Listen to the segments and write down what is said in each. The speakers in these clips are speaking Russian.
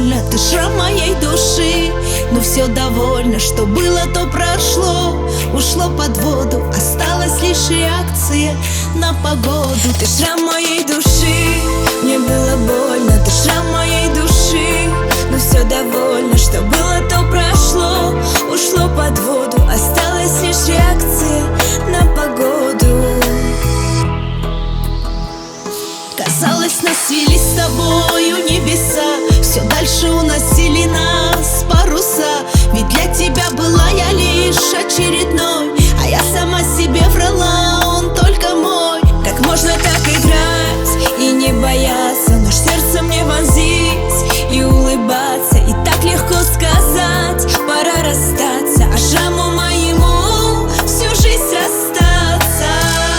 больно, ты шрам моей души. Но все довольно, что было, то прошло. Ушло под воду, осталась лишь реакция на погоду. Ты шрам моей души, мне было больно, ты шрам моей души. Но все довольно, что было, то прошло. Ушло под воду, осталась лишь реакция на погоду. Казалось, нас свели с тобою небеса, все дальше уносили нас паруса. Ведь для тебя была я лишь очередной, а я сама себе врала, он только мой. Как можно так играть и не бояться, нож сердце мне вонзить и улыбаться? И так легко сказать, пора расстаться, а шраму моему всю жизнь расстаться.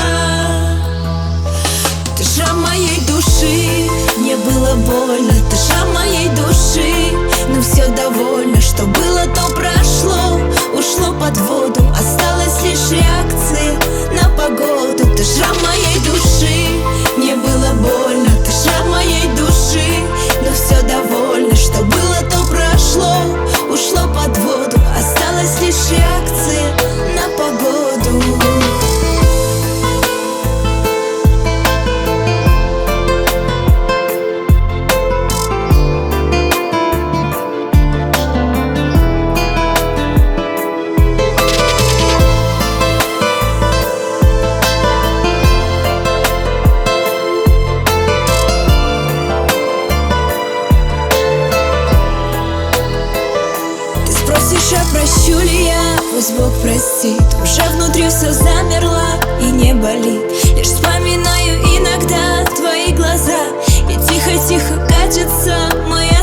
Ты шрам моей души, мне было больно, ты шрам моей души. Но все довольно, что было, то прошло. Ушло под воду, осталась лишь реакция на погоду. Ты шрам моей души, мне было больно, ты шрам моей души. Но все довольно, что было, то прошло. Ушло под воду, осталась лишь реакция на погоду. Спросишь, а прощу ли я? Пусть Бог простит. Уже внутри все замерло и не болит. Лишь вспоминаю иногда твои глаза, и тихо-тихо катится моя